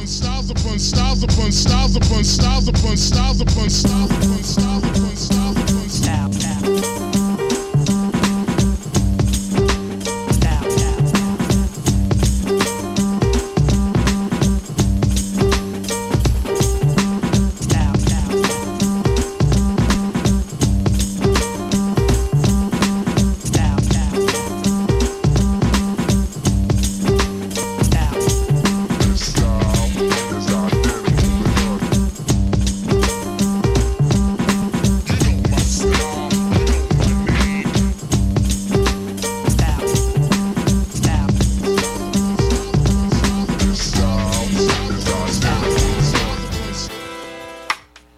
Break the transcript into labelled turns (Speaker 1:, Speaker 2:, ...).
Speaker 1: styles upon styles upon styles upon styles upon styles upon styles upon styles upon styles upon styles.